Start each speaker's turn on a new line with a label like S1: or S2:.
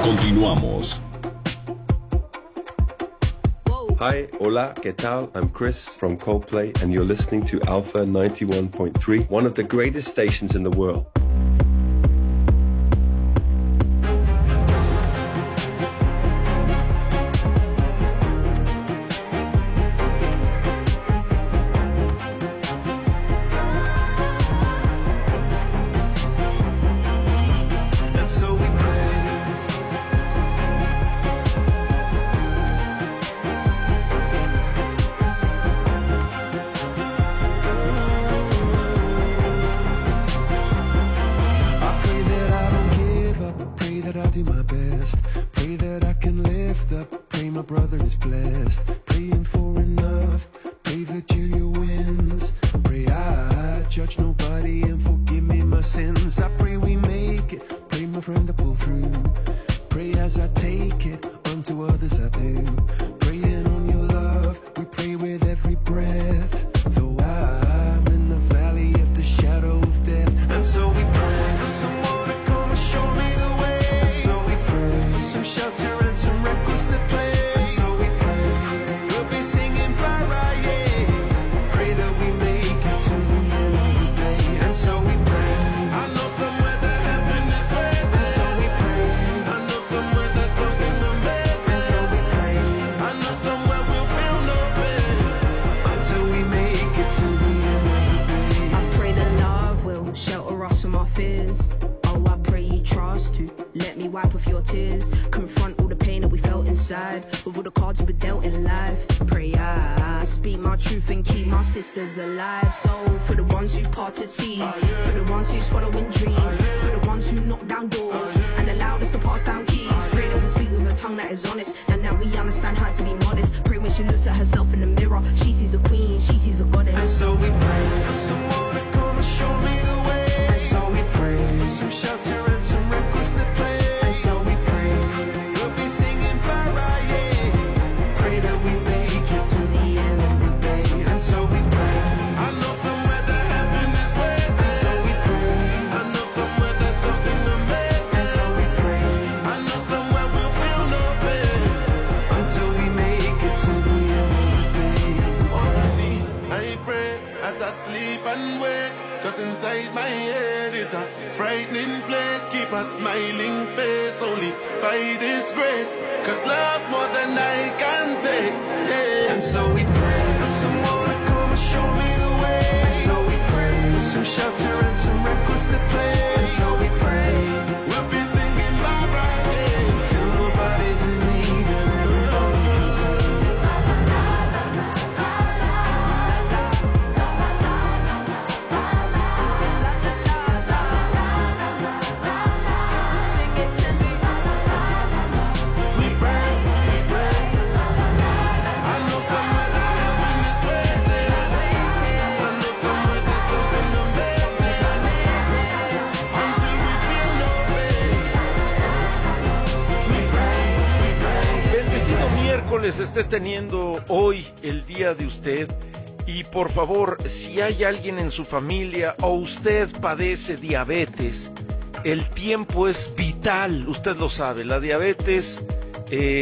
S1: Continuamos.
S2: Hi, hola, ¿qué tal? I'm Chris from Coldplay, and you're listening to Alpha 91.3, one of the greatest stations in the world.
S3: Esté teniendo hoy el día de usted, y por favor, si hay alguien en su familia o usted padece diabetes, el tiempo es vital. Usted lo sabe, la diabetes